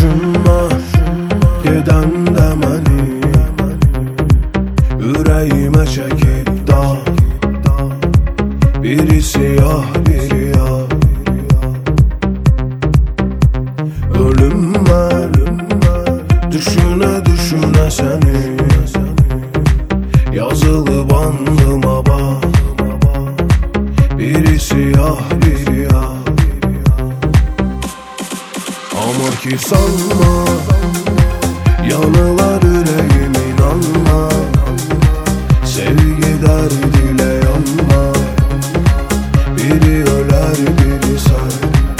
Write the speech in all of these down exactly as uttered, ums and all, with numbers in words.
düşünme gedəndə məni, ürəyimə çəkib da biri siyah biri ya. Ölüm mən düşünə düşünə səni, yazılıb andıma bax, biri siyah biri ya. Ama ki sanma, yanılar yüreğim inanma, sevgi derdiyle yanma, biri öler biri say.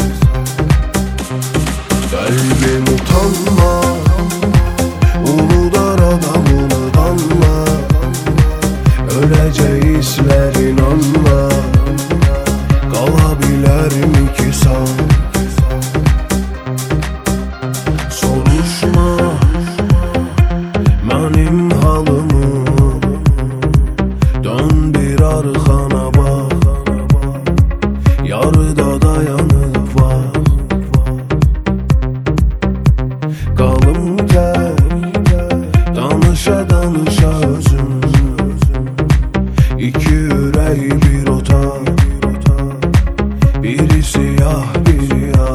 Kalbim utanma, uludar adamını danma, öleceğizler inanma, kalabilir mi ki sağ? Soruşma mənim halımı, dön bir arxana bax, yarıda dayanıb var. Qalım gəl, danışa danışa özüm, iki ürək bir otaq, biri siyah biri ya.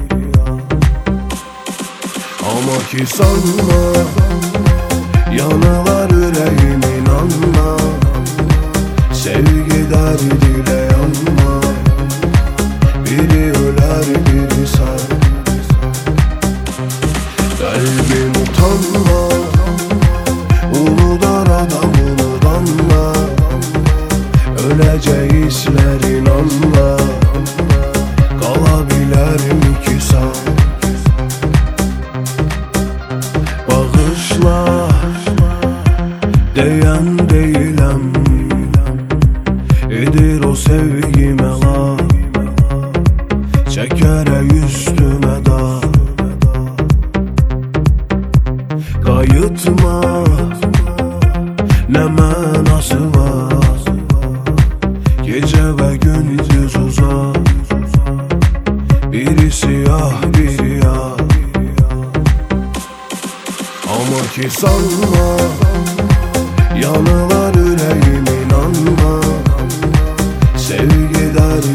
Ama ki sanma, yanılar yüreğim inanma, sevgi derdiyle yanma, biri öler biri say. Kalbim utanma, uludar adamını danma, öleceğizler inanma, kalabilir mi ki sağ? Bağışla, deyən deyiləm, edir o sevgimə la, çəkərək üstümə da. Qayıtma, nə mənası var, gecə və gündüz uzaq, biri siyah biri ya. Ama ki sanma, yanılar yüreğim inanma, sevgi der